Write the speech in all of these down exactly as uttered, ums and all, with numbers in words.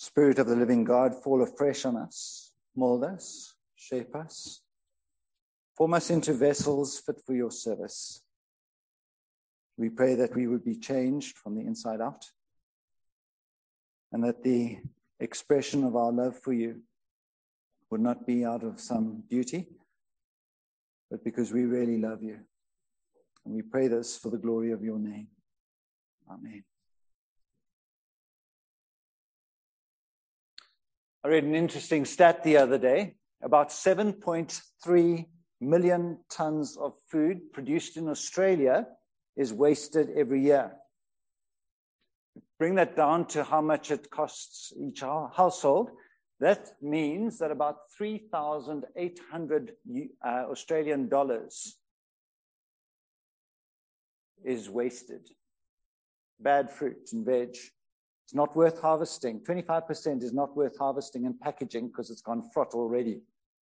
Spirit of the living God, fall afresh on us, mold us, shape us, form us into vessels fit for your service. We pray that we would be changed from the inside out, and that the expression of our love for you would not be out of some duty, but because we really love you. And we pray this for the glory of your name. Amen. I read an interesting stat the other day. About seven point three million tons of food produced in Australia is wasted every year. Bring that down to how much it costs each household. That means that about three thousand eight hundred uh, Australian dollars is wasted. Bad fruit and veg. It's not worth harvesting. twenty-five percent is not worth harvesting and packaging because it's gone fraught already.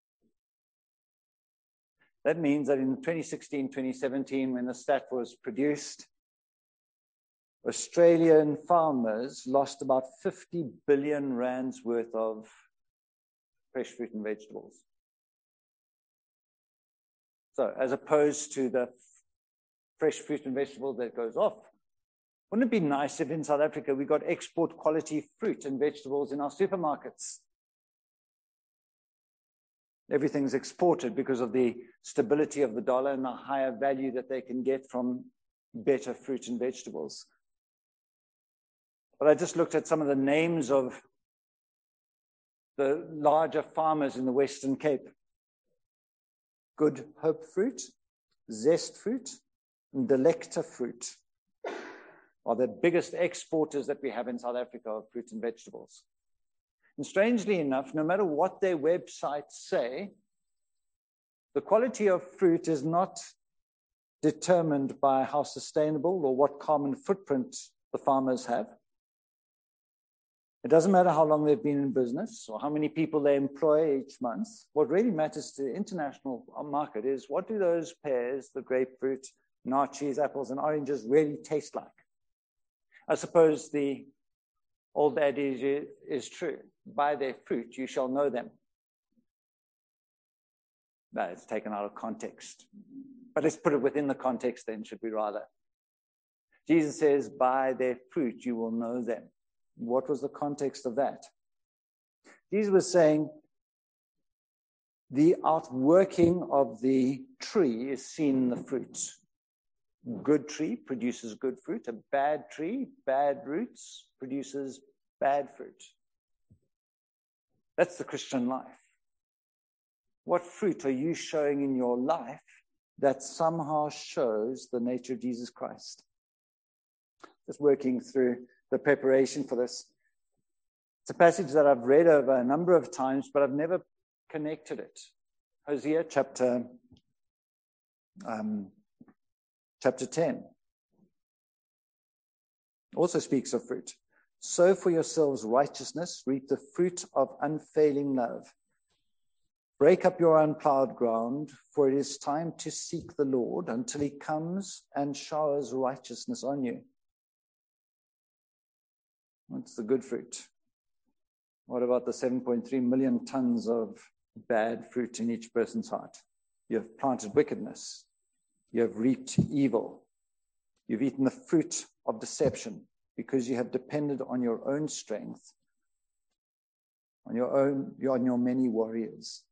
That means that in twenty sixteen, twenty seventeen, when the stat was produced, Australian farmers lost about fifty billion rands worth of fresh fruit and vegetables. So as opposed to the fresh fruit and vegetables that goes off, wouldn't it be nice if in South Africa we got export quality fruit and vegetables in our supermarkets? Everything's exported because of the stability of the dollar and the higher value that they can get from better fruit and vegetables. But I just looked at some of the names of the larger farmers in the Western Cape. Good Hope Fruit, Zest Fruit, and Delecta Fruit are the biggest exporters that we have in South Africa of fruit and vegetables. And strangely enough, no matter what their websites say, the quality of fruit is not determined by how sustainable or what carbon footprint the farmers have. It doesn't matter how long they've been in business or how many people they employ each month. What really matters to the international market is what do those pears, the grapefruit, naartjies, apples, and oranges really taste like? I suppose the old adage is true. By their fruit, you shall know them. No, it's taken out of context. But let's put it within the context then, should we rather? Jesus says, by their fruit, you will know them. What was the context of that? Jesus was saying, the outworking of the tree is seen in the fruit. Good tree produces good fruit. A bad tree, bad roots, produces bad fruit. That's the Christian life. What fruit are you showing in your life that somehow shows the nature of Jesus Christ? Just working through the preparation for this. It's a passage that I've read over a number of times, but I've never connected it. Hosea chapter um, Chapter ten also speaks of fruit. Sow for yourselves righteousness, reap the fruit of unfailing love. Break up your unplowed ground, for it is time to seek the Lord until he comes and showers righteousness on you. What's the good fruit? What about the seven point three million tons of bad fruit in each person's heart? You have planted wickedness. You have reaped evil. You've eaten the fruit of deception because you have depended on your own strength, on your own, on your many warriors.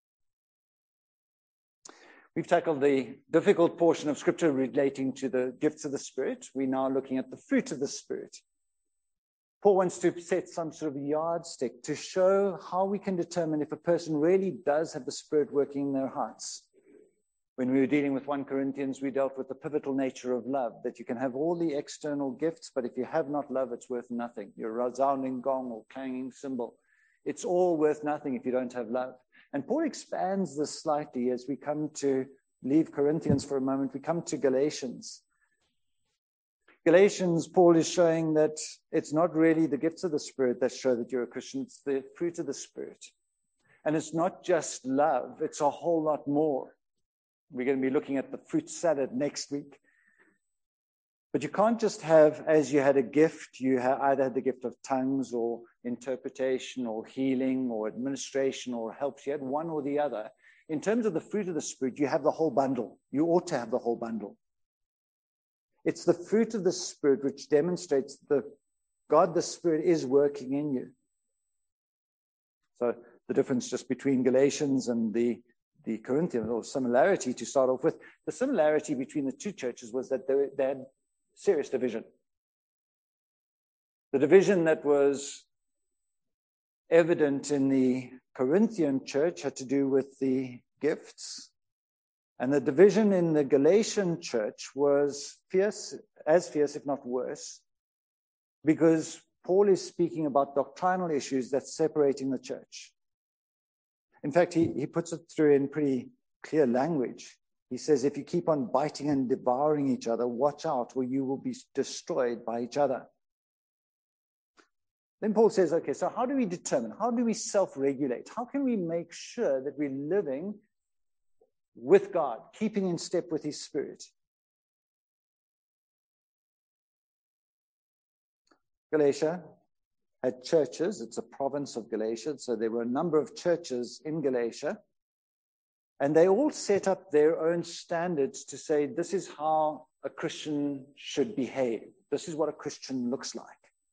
We've tackled the difficult portion of Scripture relating to the gifts of the Spirit. We're now looking at the fruit of the Spirit. Paul wants to set some sort of yardstick to show how we can determine if a person really does have the Spirit working in their hearts. When we were dealing with First Corinthians, we dealt with the pivotal nature of love, that you can have all the external gifts, but if you have not love, it's worth nothing. You're a resounding gong or clanging cymbal. It's all worth nothing if you don't have love. And Paul expands this slightly as we come to leave Corinthians for a moment. We come to Galatians. Galatians, Paul is showing that it's not really the gifts of the Spirit that show that you're a Christian. It's the fruit of the Spirit. And it's not just love. It's a whole lot more. We're going to be looking at the fruit salad next week. But you can't just have, as you had a gift, you either had the gift of tongues or interpretation or healing or administration or helps. You had one or the other. In terms of the fruit of the Spirit, you have the whole bundle. You ought to have the whole bundle. It's the fruit of the Spirit which demonstrates that God the Spirit is working in you. So the difference just between Galatians and the, the Corinthians, or similarity to start off with, the similarity between the two churches was that they, they had serious division. The division that was evident in the Corinthian church had to do with the gifts. And the division in the Galatian church was fierce, as fierce, if not worse, because Paul is speaking about doctrinal issues that's separating the church. In fact, he, he puts it through in pretty clear language. He says, if you keep on biting and devouring each other, watch out, or you will be destroyed by each other. Then Paul says, okay, so how do we determine? How do we self-regulate? How can we make sure that we're living with God, keeping in step with his Spirit? Galatia had churches. It's a province of Galatia. So there were a number of churches in Galatia. And they all set up their own standards to say, this is how a Christian should behave. This is what a Christian looks like.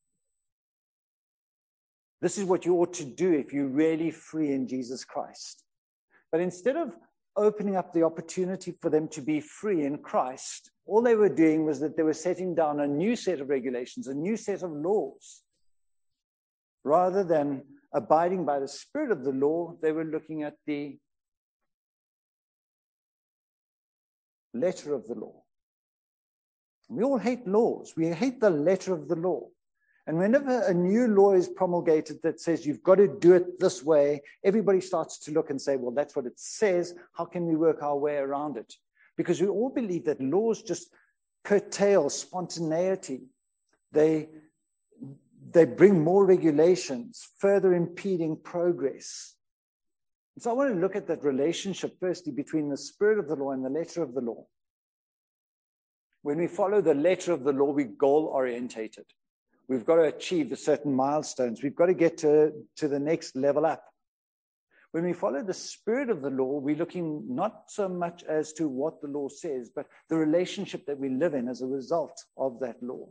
This is what you ought to do if you're really free in Jesus Christ. But instead of opening up the opportunity for them to be free in Christ, all they were doing was that they were setting down a new set of regulations, a new set of laws. Rather than abiding by the spirit of the law, they were looking at the letter of the law. We all hate laws. We hate the letter of the law. And whenever a new law is promulgated that says you've got to do it this way, everybody starts to look and say, well, that's what it says. How can we work our way around it? Because we all believe that laws just curtail spontaneity. They, they bring more regulations, further impeding progress. And so I want to look at that relationship, firstly, between the spirit of the law and the letter of the law. When we follow the letter of the law, we're goal-orientated. We've got to achieve the certain milestones. We've got to get to, to the next level up. When we follow the spirit of the law, we're looking not so much as to what the law says, but the relationship that we live in as a result of that law.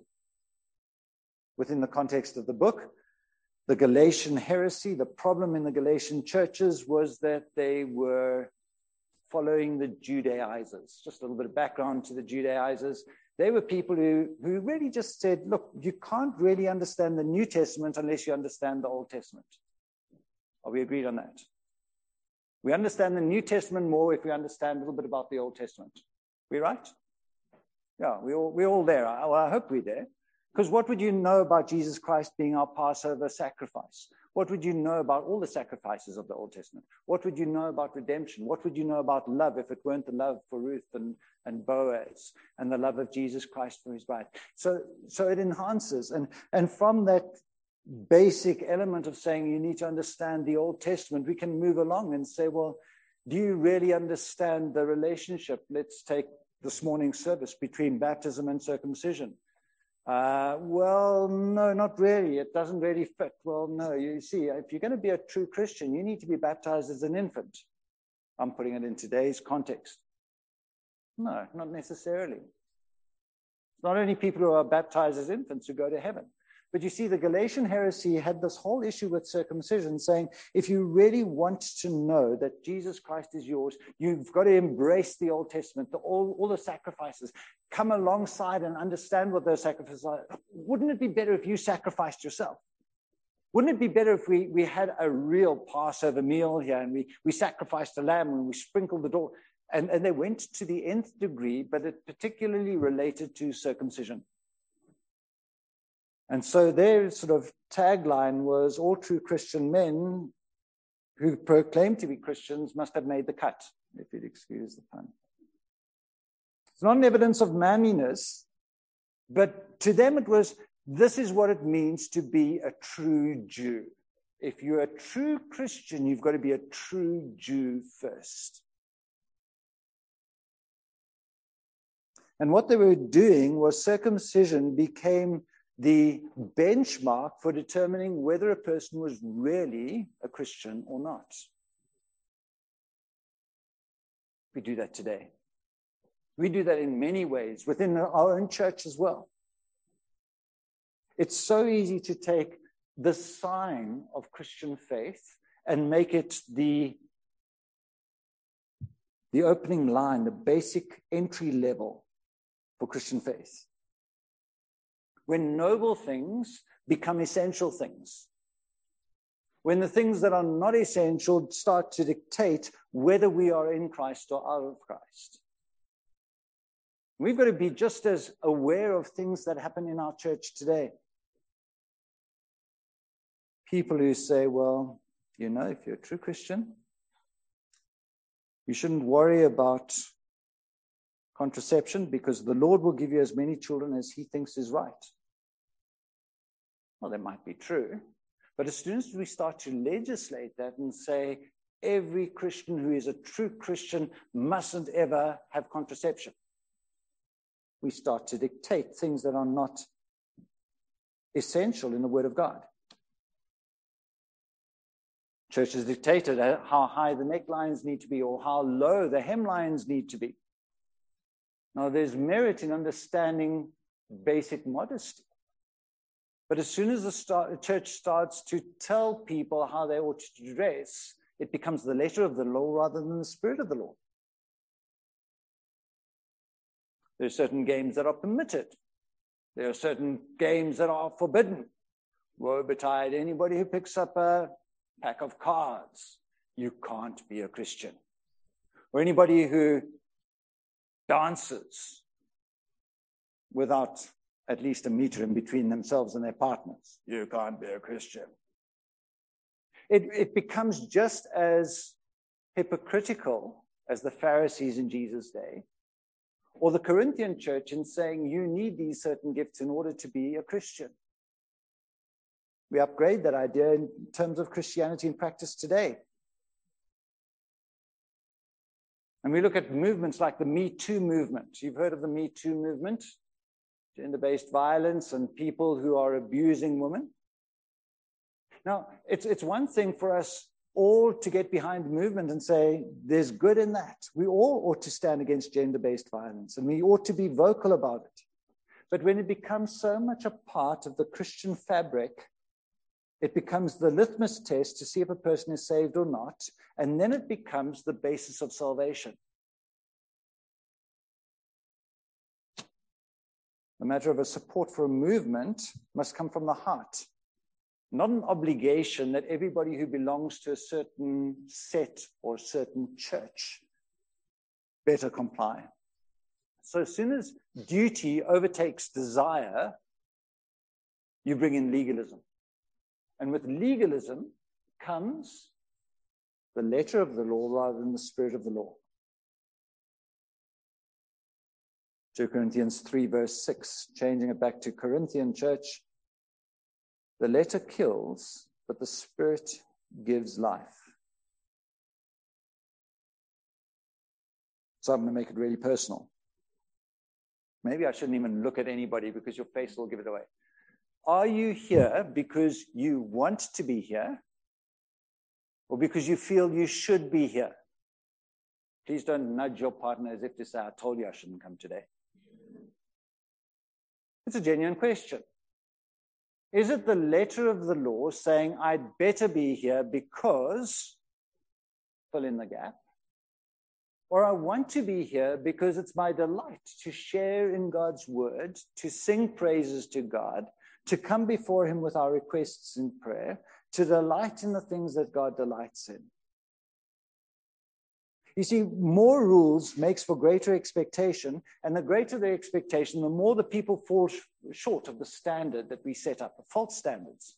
Within the context of the book, the Galatian heresy, the problem in the Galatian churches was that they were following the Judaizers. Just a little bit of background to the Judaizers. They were people who, who really just said, look, you can't really understand the New Testament unless you understand the Old Testament. Are we agreed on that? We understand the New Testament more if we understand a little bit about the Old Testament. We right? Yeah, we all, we're all there. I, well, I hope we're there. Because what would you know about Jesus Christ being our Passover sacrifice? What would you know about all the sacrifices of the Old Testament? What would you know about redemption? What would you know about love if it weren't the love for Ruth and, and Boaz and the love of Jesus Christ for his bride? So, so it enhances. And, and from that basic element of saying you need to understand the Old Testament, we can move along and say, well, do you really understand the relationship? Let's take this morning's service between baptism and circumcision. Uh, well, no, not really. It doesn't really fit. Well, no, you see, if you're going to be a true Christian, you need to be baptized as an infant. I'm putting it in today's context. No, not necessarily. It's not only people who are baptized as infants who go to heaven. But you see, the Galatian heresy had this whole issue with circumcision, saying, if you really want to know that Jesus Christ is yours, you've got to embrace the Old Testament, the, all, all the sacrifices, come alongside and understand what those sacrifices are. Wouldn't it be better if you sacrificed yourself? Wouldn't it be better if we, we had a real Passover meal here and we, we sacrificed a lamb and we sprinkled the door? And, and they went to the nth degree, but it particularly related to circumcision. And so their sort of tagline was, all true Christian men who proclaim to be Christians must have made the cut, if you'd excuse the pun. It's not an evidence of manliness, but to them it was, this is what it means to be a true Jew. If you're a true Christian, you've got to be a true Jew first. And what they were doing was circumcision became the benchmark for determining whether a person was really a Christian or not. We do that today. We do that in many ways, within our own church as well. It's so easy to take the sign of Christian faith and make it the, the opening line, the basic entry level for Christian faith. When noble things become essential things. When the things that are not essential start to dictate whether we are in Christ or out of Christ. We've got to be just as aware of things that happen in our church today. People who say, well, you know, if you're a true Christian, you shouldn't worry about contraception because the Lord will give you as many children as he thinks is right. Well, that might be true. But as soon as we start to legislate that and say every Christian who is a true Christian mustn't ever have contraception, we start to dictate things that are not essential in the Word of God. Church has dictated how high the necklines need to be or how low the hemlines need to be. Now, there's merit in understanding basic modesty. But as soon as the start, church starts to tell people how they ought to dress, it becomes the letter of the law rather than the spirit of the law. There are certain games that are permitted. There are certain games that are forbidden. Woe betide anybody who picks up a pack of cards. You can't be a Christian. Or anybody who dances without at least a meter in between themselves and their partners. You can't be a Christian. It, it becomes just as hypocritical as the Pharisees in Jesus' day, or the Corinthian church in saying you need these certain gifts in order to be a Christian. We upgrade that idea in terms of Christianity in practice today. And we look at movements like the Me Too movement. You've heard of the Me Too movement? Gender-based violence and people who are abusing women. Now, it's, it's one thing for us all to get behind the movement and say, there's good in that. We all ought to stand against gender-based violence, and we ought to be vocal about it. But when it becomes so much a part of the Christian fabric, it becomes the litmus test to see if a person is saved or not, and then it becomes the basis of salvation. The matter of a support for a movement must come from the heart, not an obligation that everybody who belongs to a certain set or certain church better comply. So as soon as duty overtakes desire, you bring in legalism. And with legalism comes the letter of the law rather than the spirit of the law. Second Corinthians three, verse six, changing it back to Corinthian church. The letter kills, but the spirit gives life. So I'm going to make it really personal. Maybe I shouldn't even look at anybody because your face will give it away. Are you here because you want to be here or because you feel you should be here? Please don't nudge your partner as if to say, I told you I shouldn't come today. It's a genuine question. Is it the letter of the law saying I'd better be here because, fill in the gap, or I want to be here because it's my delight to share in God's word, to sing praises to God, to come before him with our requests in prayer, to delight in the things that God delights in? You see, more rules makes for greater expectation, and the greater the expectation, the more the people fall sh- short of the standard that we set up, the false standards.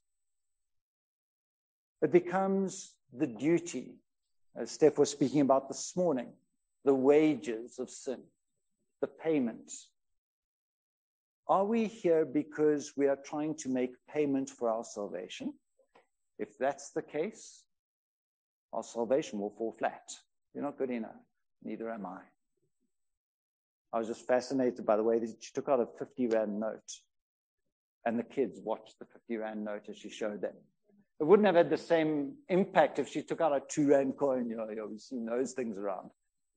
It becomes the duty, as Steph was speaking about this morning, the wages of sin, the payment. Are we here because we are trying to make payment for our salvation? If that's the case, our salvation will fall flat. You're not good enough. Neither am I. I was just fascinated by the way that she took out a fifty rand note. And the kids watched the fifty rand note as she showed them. It wouldn't have had the same impact if she took out a two rand coin. You know, you know, we've seen those things around.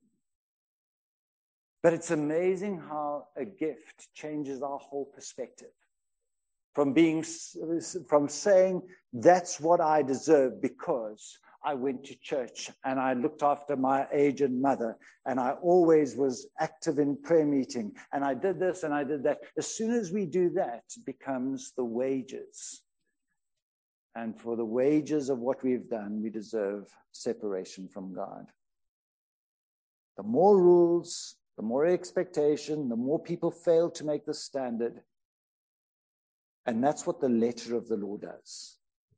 But it's amazing how a gift changes our whole perspective. From being, from saying, that's what I deserve because I went to church and I looked after my aged mother and I always was active in prayer meeting and I did this and I did that. As soon as we do that, it becomes the wages. And for the wages of what we've done, we deserve separation from God. The more rules, the more expectation, the more people fail to make the standard. And that's what the letter of the law does.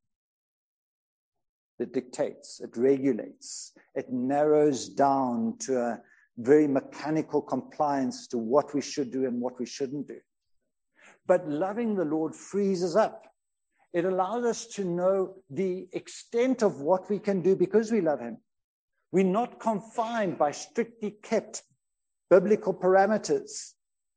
It dictates, it regulates, it narrows down to a very mechanical compliance to what we should do and what we shouldn't do. But loving the Lord frees us up. It allows us to know the extent of what we can do because we love him. We're not confined by strictly kept biblical parameters.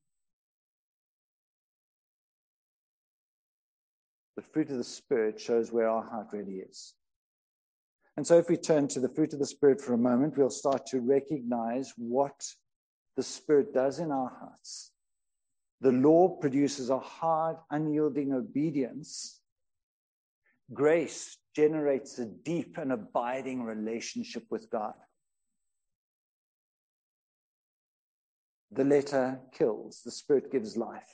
The fruit of the Spirit shows where our heart really is. And so if we turn to the fruit of the Spirit for a moment, we'll start to recognize what the Spirit does in our hearts. The law produces a hard, unyielding obedience. Grace generates a deep and abiding relationship with God. The letter kills, the Spirit gives life.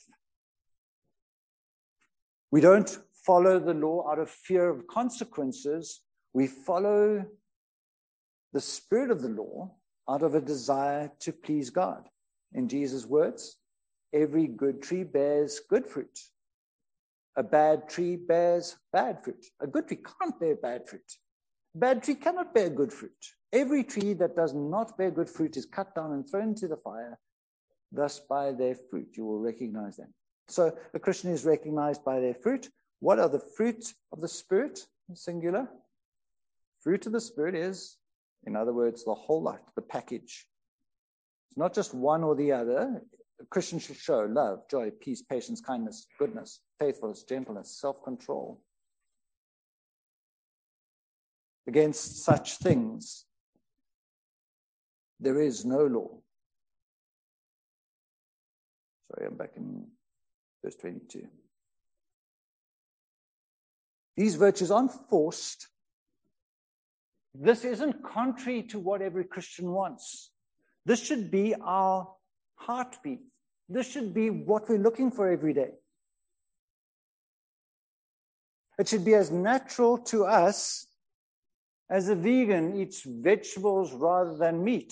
We don't follow the law out of fear of consequences. We follow the spirit of the law out of a desire to please God. In Jesus' words, every good tree bears good fruit. A bad tree bears bad fruit. A good tree can't bear bad fruit. A bad tree cannot bear good fruit. Every tree that does not bear good fruit is cut down and thrown into the fire. Thus, by their fruit, you will recognize them. So, a Christian is recognized by their fruit. What are the fruit of the Spirit? Singular. Fruit of the Spirit is, in other words, the whole lot, the package. It's not just one or the other. A Christian should show love, joy, peace, patience, kindness, goodness, faithfulness, gentleness, self-control. Against such things, there is no law. Sorry, I'm back in verse twenty-two. These virtues aren't forced. This isn't contrary to what every Christian wants. This should be our heartbeat. This should be what we're looking for every day. It should be as natural to us as a vegan eats vegetables rather than meat.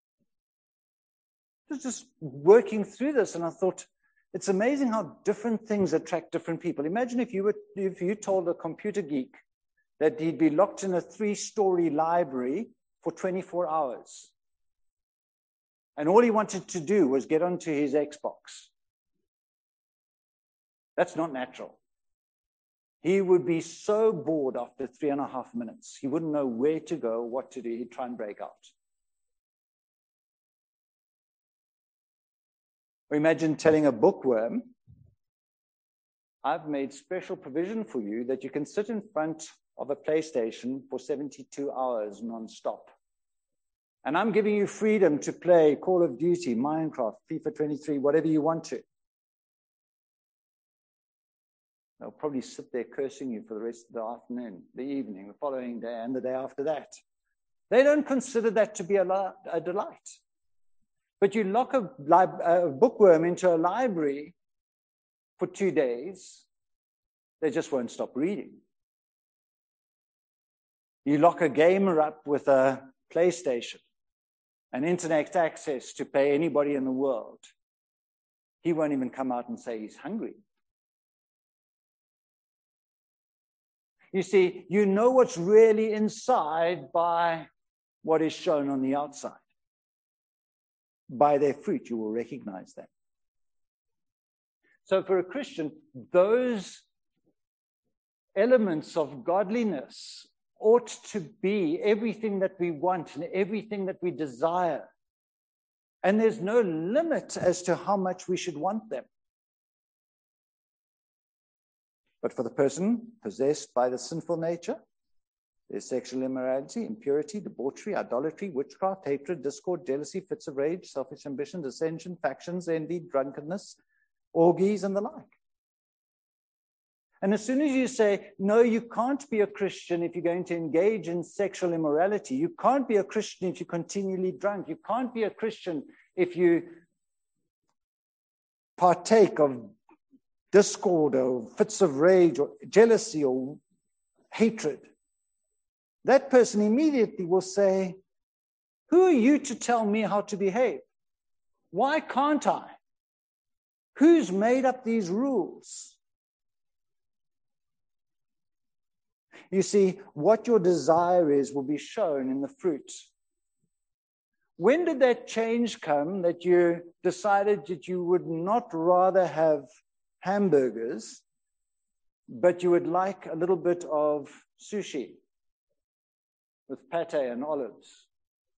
I was just working through this and I thought, it's amazing how different things attract different people. Imagine if you were, if you told a computer geek that he'd be locked in a three-story library for twenty-four hours. And all he wanted to do was get onto his Xbox. That's not natural. He would be so bored after three and a half minutes. He wouldn't know where to go, what to do. He'd try and break out. Or imagine telling a bookworm, I've made special provision for you that you can sit in front of a PlayStation for seventy-two hours non-stop. And I'm giving you freedom to play Call of Duty, Minecraft, FIFA twenty-three, whatever you want to. They'll probably sit there cursing you for the rest of the afternoon, the evening, the following day, and the day after that. They don't consider that to be a, li- a delight. But you lock a, li- a bookworm into a library for two days, they just won't stop reading. You lock a gamer up with a PlayStation and internet access to pay anybody in the world. He won't even come out and say he's hungry. You see, you know what's really inside by what is shown on the outside. By their fruit, you will recognize them. So for a Christian, those elements of godliness ought to be everything that we want and everything that we desire. And there's no limit as to how much we should want them. But for the person possessed by the sinful nature, there's sexual immorality, impurity, debauchery, idolatry, witchcraft, hatred, discord, jealousy, fits of rage, selfish ambition, dissension, factions, envy, drunkenness, orgies, and the like. And as soon as you say, no, you can't be a Christian if you're going to engage in sexual immorality. You can't be a Christian if you're continually drunk. You can't be a Christian if you partake of discord or fits of rage or jealousy or hatred. That person immediately will say, who are you to tell me how to behave? Why can't I? Who's made up these rules? You see, what your desire is will be shown in the fruit. When did that change come that you decided that you would not rather have hamburgers, but you would like a little bit of sushi with pate and olives?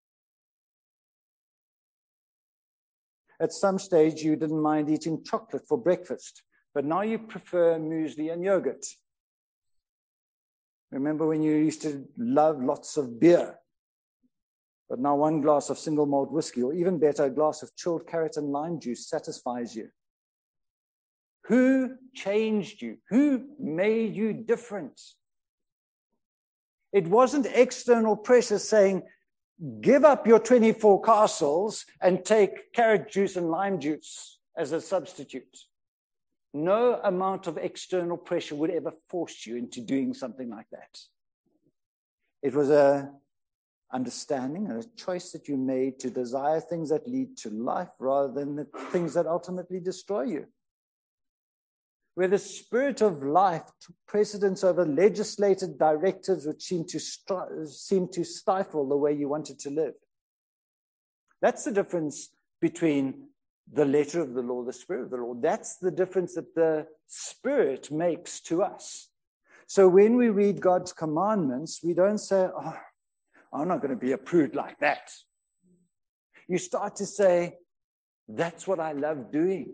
At some stage, you didn't mind eating chocolate for breakfast, but now you prefer muesli and yogurt. Remember when you used to love lots of beer, but now one glass of single malt whiskey, or even better, a glass of chilled carrot and lime juice satisfies you. Who changed you? Who made you different? It wasn't external pressure saying, give up your twenty-four castles and take carrot juice and lime juice as a substitute. No amount of external pressure would ever force you into doing something like that. It was a understanding and a choice that you made to desire things that lead to life rather than the things that ultimately destroy you. Where the spirit of life took precedence over legislated directives which seemed to, stri- seemed to stifle the way you wanted to live. That's the difference between the letter of the law, the spirit of the law. That's the difference that the Spirit makes to us. So when we read God's commandments, we don't say, oh, I'm not going to be a prude like that. You start to say, that's what I love doing.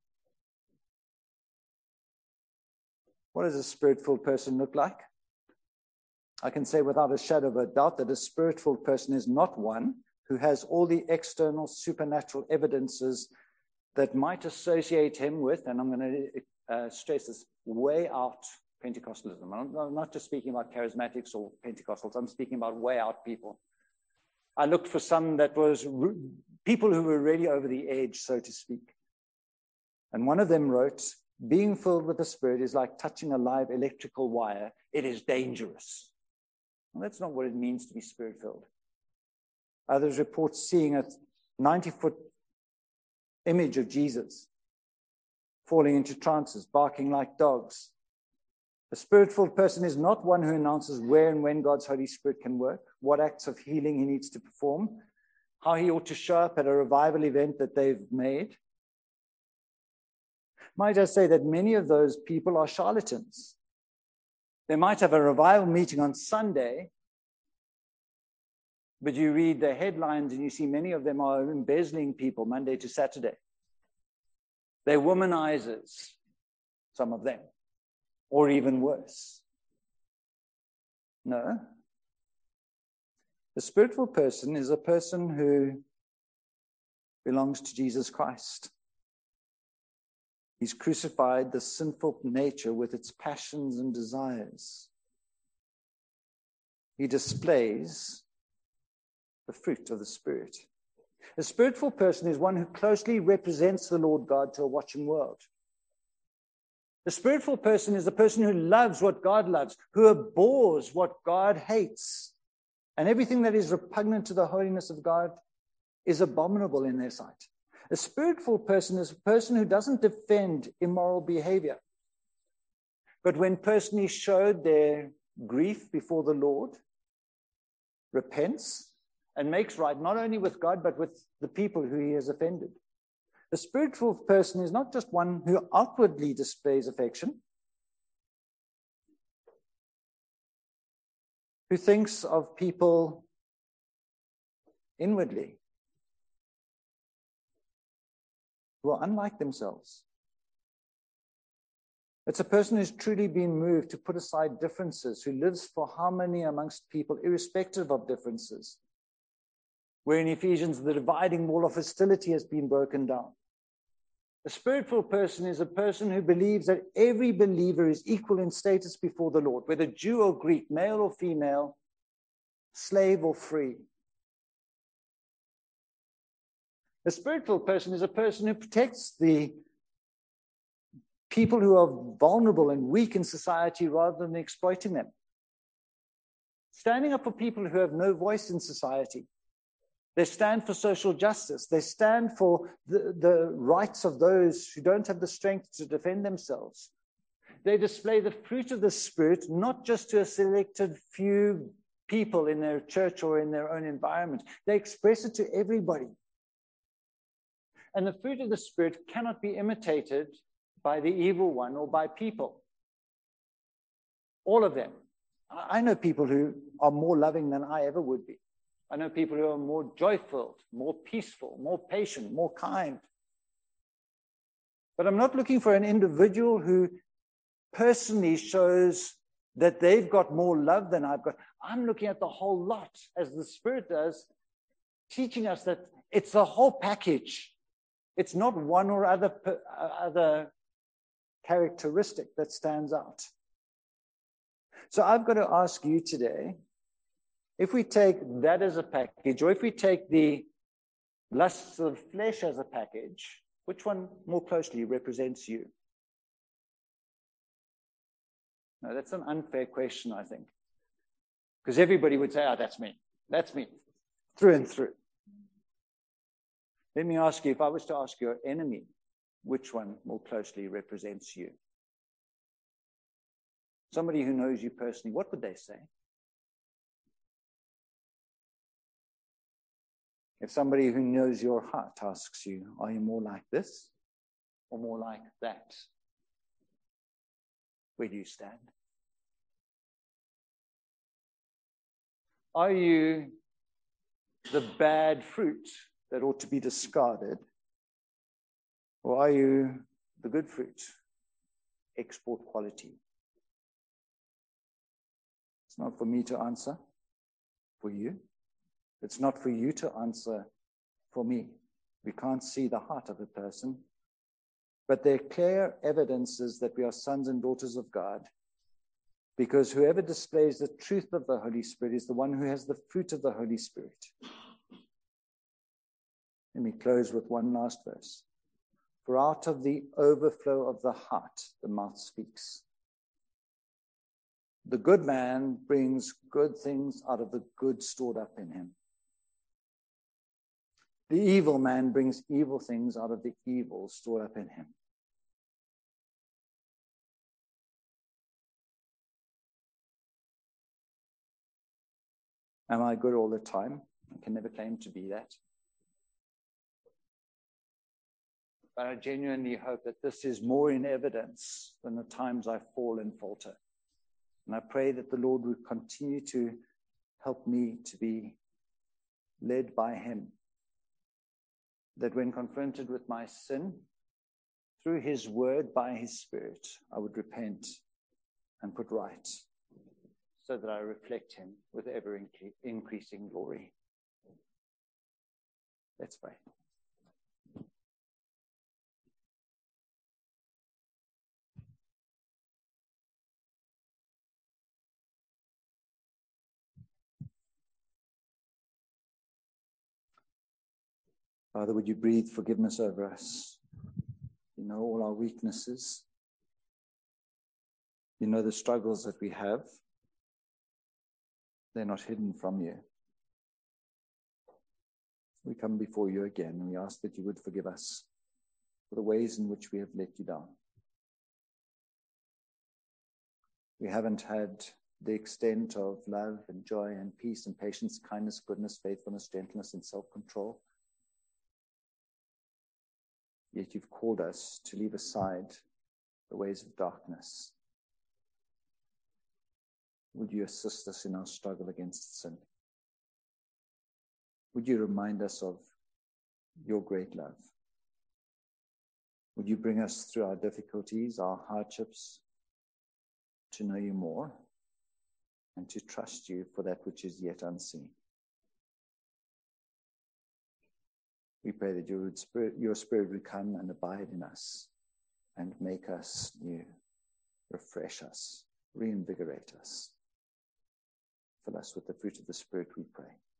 What does a spirit-filled person look like? I can say without a shadow of a doubt that a spirit-filled person is not one who has all the external supernatural evidences that might associate him with, and I'm going to uh, stress this, way out Pentecostalism. I'm, I'm not just speaking about charismatics or Pentecostals. I'm speaking about way out people. I looked for some that was re- people who were really over the edge, so to speak. And one of them wrote, being filled with the Spirit is like touching a live electrical wire. It is dangerous. Well, that's not what it means to be Spirit-filled. Others report seeing a ninety-foot image of Jesus falling into trances, barking like dogs. A spirit-filled person is not one who announces where and when God's Holy Spirit can work, what acts of healing he needs to perform, how he ought to show up at a revival event that they've made. Might I say that many of those people are charlatans. They might have a revival meeting on Sunday, but you read the headlines and you see many of them are embezzling people Monday to Saturday. They're womanizers, some of them, or even worse. No. The spiritual person is a person who belongs to Jesus Christ. He's crucified the sinful nature with its passions and desires. He displays the fruit of the Spirit. A spiritual person is one who closely represents the Lord God to a watching world. The spiritual person is the person who loves what God loves, who abhors what God hates. And everything that is repugnant to the holiness of God is abominable in their sight. A spiritual person is a person who doesn't defend immoral behavior, but when personally showed their grief before the Lord, repents and makes right, not only with God, but with the people who he has offended. A spiritual person is not just one who outwardly displays affection, who thinks of people inwardly, who are unlike themselves. It's a person who's truly been moved to put aside differences, who lives for harmony amongst people, irrespective of differences. Where in Ephesians, the dividing wall of hostility has been broken down. A spirit-filled person is a person who believes that every believer is equal in status before the Lord, whether Jew or Greek, male or female, slave or free. A spirit-filled person is a person who protects the people who are vulnerable and weak in society rather than exploiting them. Standing up for people who have no voice in society. They stand for social justice. They stand for the, the rights of those who don't have the strength to defend themselves. They display the fruit of the Spirit, not just to a selected few people in their church or in their own environment. They express it to everybody. And the fruit of the Spirit cannot be imitated by the evil one or by people. All of them. I know people who are more loving than I ever would be. I know people who are more joyful, more peaceful, more patient, more kind. But I'm not looking for an individual who personally shows that they've got more love than I've got. I'm looking at the whole lot, as the Spirit does, teaching us that it's the whole package. It's not one or other, other characteristic that stands out. So I've got to ask you today, if we take that as a package, or if we take the lusts of flesh as a package, which one more closely represents you? No, that's an unfair question, I think. Because everybody would say, oh, that's me. That's me. Through and through. Let me ask you, if I was to ask your enemy, which one more closely represents you? Somebody who knows you personally, what would they say? If somebody who knows your heart asks you, are you more like this or more like that? Where do you stand? Are you the bad fruit that ought to be discarded? Or are you the good fruit, export quality? It's not for me to answer for you. It's not for you to answer for me. We can't see the heart of a person. But there are clear evidences that we are sons and daughters of God, because whoever displays the truth of the Holy Spirit is the one who has the fruit of the Holy Spirit. Let me close with one last verse. For out of the overflow of the heart, the mouth speaks. The good man brings good things out of the good stored up in him. The evil man brings evil things out of the evil stored up in him. Am I good all the time? I can never claim to be that. But I genuinely hope that this is more in evidence than the times I fall and falter. And I pray that the Lord would continue to help me to be led by him. That when confronted with my sin, through his word, by his Spirit, I would repent and put right, so that I reflect him with ever increasing glory. Let's pray. Father, would you breathe forgiveness over us? You know all our weaknesses. You know the struggles that we have. They're not hidden from you. We come before you again, and we ask that you would forgive us for the ways in which we have let you down. We haven't had the extent of love and joy and peace and patience, kindness, goodness, faithfulness, gentleness, and self-control. Yet you've called us to leave aside the ways of darkness. Would you assist us in our struggle against sin? Would you remind us of your great love? Would you bring us through our difficulties, our hardships, to know you more and to trust you for that which is yet unseen. We pray that your spirit, your spirit would come and abide in us and make us new, refresh us, reinvigorate us. Fill us with the fruit of the Spirit, we pray.